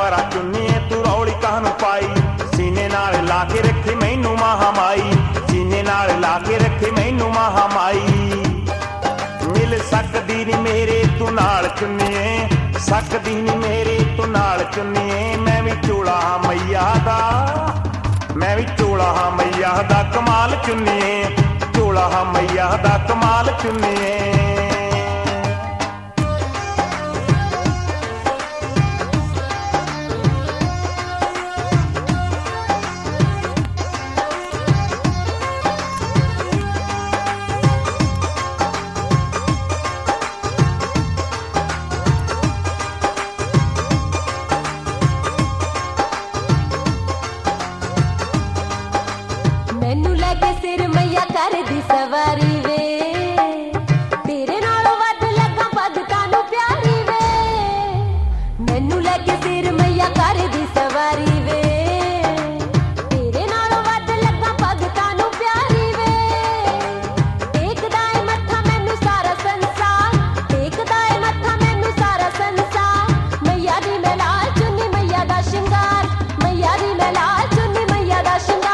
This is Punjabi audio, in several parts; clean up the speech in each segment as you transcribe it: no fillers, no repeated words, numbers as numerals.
ਤਾਰਾ ਚੁੰਨੀਏ ਤੂੰ ਰੌਲੀ ਕਾਹਨੂੰ ਪਾਈ, ਸੀਨੇ ਨਾਲ ਲਾ ਕੇ ਰੱਖੀ ਮੈਨੂੰ ਮਹਾਮਾਈ, ਸੀਨੇ ਨਾਲ ਲਾ ਕੇ ਰੱਖੀ ਮੈਨੂੰ ਮਹਾਮਾਈ। ਮਿਲ ਸਕਦੀ ਨੀ ਮੇਰੇ ਤੂੰ ਨਾਲ ਚੁੰਨੀਏ, ਸਕਦੀ ਨੀ ਮੇਰੇ ਤੂੰ ਨਾਲ ਚੁੰਨੀਏ। ਮੈਂ ਵੀ ਚੋਲਾ ਹਾਂ ਮਈਆ ਦਾ, ਮੈਂ ਵੀ ਚੋਲਾ ਹਾਂ ਮਈਆ ਦਾ ਕਮਾਲ ਚੁੰਨੀਏ, ਚੋਲਾ ਹਾਂ ਮਈਆ ਦਾ ਕਮਾਲ ਚੁੰਨੀਏ। ਮੈਨੂੰ ਲੱਗੇ ਸਿਰ ਮਈਆ ਕਰਦੀ ਸਵਾਰੀ ਵੇ, ਤੇਰੇ ਨਾਲੋਂ ਵੱਧ ਲੱਗਾ ਭਗਤਾਂ ਨੂੰ ਪਿਆਰੀ ਵੇ। ਮੈਨੂੰ ਲੱਗੇ ਸਿਰ ਮਈਆ ਕਰਦੀ ਸਵਾਰੀ ਵੇ, ਤੇਰੇ ਨਾਲੋਂ ਵੱਧ ਲੱਗਾ ਭਗਤਾਂ ਨੂੰ ਪਿਆਰੀ ਵੇ। ਟੇਕਦਾ ਏ ਮੱਥਾ ਮੈਨੂੰ ਸਾਰਾ ਸੰਸਾਰ, ਟੇਕਦਾ ਏ ਮੱਥਾ ਮੈਨੂੰ ਸਾਰਾ ਸੰਸਾਰ। ਮਈਆ ਦੀ ਮੈਂ ਲਾਲ ਚੁੰਨੀ ਮਈਆ ਦਾ ਸ਼ਿੰਗਾਰ, ਮਈਆ ਦੀ ਮੈਂ ਲਾਲ ਚੁੰਨੀ ਮਈਆ ਦਾ ਸ਼ਿੰਗਾਰ।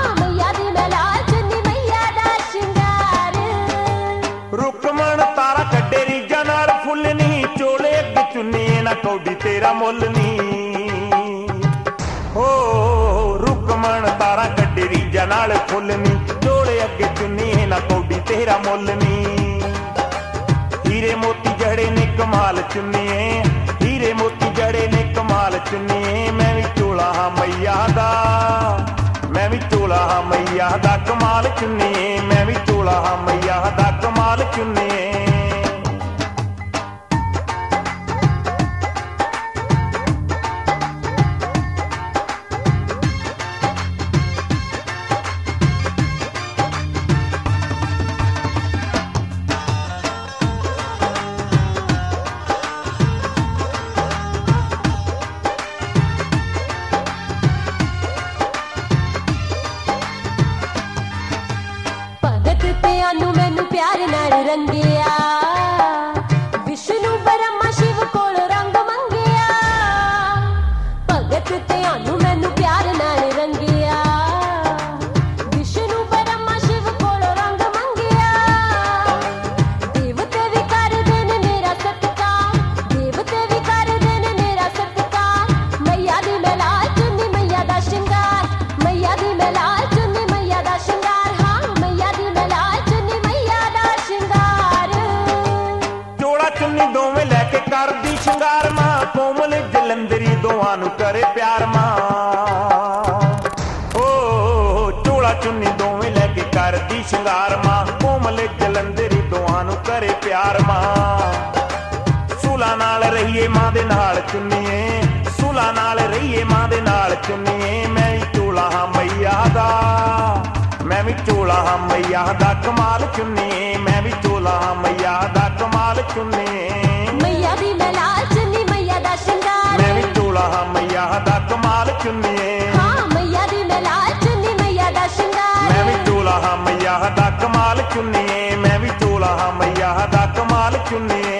ਰੁਕਮਣ ਤਾਰਾ ਕੱਢੇ ਰੀਝਾਂ ਨਾਲ ਫੁੱਲ ਨੀ, ਚੋਲੇ ਅੱਗੇ ਚੁੰਨੀ ਨਾ ਕੌਡੀ ਤੇਰਾ ਮੁੱਲ ਨੀ। ਹੋ ਰੁਕਮਣ ਤਾਰਾ ਕੱਢੇ ਰੀਝਾਂ ਨਾਲ ਫੁੱਲ ਨੀ, ਚੋਲੇ ਅੱਗੇ ਚੁੰਨੀ ਨਾ ਕੌਡੀ ਤੇਰਾ ਮੁੱਲ ਨੀ। ਹੀਰੇ ਮੋਤੀ ਜੜੇ ਨੇ ਕਮਾਲ ਚੁੰਨੀਏ, ਹੀਰੇ ਮੋਤੀ ਜੜੇ ਨੇ ਕਮਾਲ ਚੁੰਨੀਏ। ਮੈਂ ਵੀ ਚੋਲਾ ਹਾਂ ਮਈਆ ਦਾ, ਮੈਂ ਵੀ ਚੋਲਾ ਹਾਂ ਮਈਆ ਦਾ ਕਮਾਲ ਚੁੰਨੀਏ, ਮੈਂ ਵੀ ਚੋਲਾ ਹਾਂ ਮਈਆ ਦਾ ਕਮਾਲ ਚੁੰਨੀਏ। ਨੂੰ ਮੈਨੂੰ ਪਿਆਰ ਨਾਲ ਰੰਗਿਆ, ਵਿਸ਼ਨੂੰ ਬ੍ਰਹਮਾ ਸ਼ਿਵ ਕੋਲ ਰੰਗ ਮੰਗਿਆ। ਭਗਤ ਧਿਆਨੂੰ ਮੈਨੂੰ ਪਿਆਰ ਨਾਲ ਰੰਗਿਆ, ਵਿਸ਼ਨੂੰ ਬ੍ਰਹਮਾ ਸ਼ਿਵ ਕੋਲ ਰੰਗ ਮੰਗਿਆ। ਦੇਵਤੇ ਵੀ ਕਰਦੇ ਨੇ ਮੇਰਾ ਸਤਿਕਾਰ, ਦੇਵਤੇ ਵੀ ਕਰਦੇ ਨੇ ਮੇਰਾ ਸਤਿਕਾਰ। ਮਈਆ ਦੀ ਮੈਂ ਲਾਲ ਚੁੰਨੀ ਮਈਆ ਦਾ ਸ਼ਿੰਗਾਰ, ਮਈਆ ਦੀ ਮੈਂ ਲਾਲ ਚੁੰਨੀ ਮਈਆ ਦਾ ਸ਼ਿੰਗਾਰ। ਚੁੰਨੀ ਦੋਵੇਂ ਲੈ ਕੇ ਕਰਦੀ ਸ਼ਿੰਗਾਰ ਮਾਂ, ਕੋਮਲ ਜਲੰਧਰੀ ਦੋਵਾਂ ਨੂੰ ਕਰੇ ਪਿਆਰ ਮਾਂ। ਓ ਚੋਲਾ ਚੁੰਨੀ ਦੋਵੇਂ ਲੈ ਕੇ ਕਰਦੀ ਸ਼ਿੰਗਾਰ ਮਾਂ, ਕੋਮਲ ਜਲੰਧਰੀ ਦੋਵਾਂ ਨੂੰ ਕਰੇ ਪਿਆਰ ਮਾਂ। ਸੂਲਾ ਨਾਲ ਰਹੀਏ ਮਾਂ ਦੇ ਨਾਲ ਚੁੰਨੀਏ, ਸੂਲਾ ਨਾਲ ਰਹੀਏ ਮਾਂ ਦੇ ਨਾਲ ਚੁੰਨੀਏ। ਮੈਂ ਵੀ ਚੋਲਾ ਹਾਂ ਮਈਆ ਦਾ, ਮੈਂ ਵੀ ਚੋਲਾ ਹਾਂ ਮਈਆ ਦਾ ਕਮਾਲ ਚੁੰਨੀਏ, ਮੈਂ ਵੀ ਚੋਲਾ ਹਾਂ ਮਈਆ ਦਾ ਕਮਾਲ ਚੁੰਨੀਏ। ਮਈਆ ਦੀ ਮੈਂ ਲਾਲ ਚੁੰਨੀ ਮਈਆ ਦਾ ਸ਼ਿੰਗਾਰ, ਮੈਂ ਵੀ ਚੋਲਾ ਹਾਂ ਮਈਆ ਦਾ ਕਮਾਲ ਚੁੰਨੀਏ। ਹਾਂ ਮਈਆ ਦੀ ਮੈਂ ਲਾਲ ਚੁੰਨੀ ਮਈਆ ਦਾ ਸ਼ਿੰਗਾਰ, ਮੈਂ ਵੀ ਚੋਲਾ ਹਾਂ ਮਈਆ ਦਾ ਕਮਾਲ ਚੁੰਨੀਏ, ਮੈਂ ਵੀ ਚੋਲਾ ਹਾਂ ਮਈਆ ਦਾ ਕਮਾਲ ਚੁੰਨੀਏ।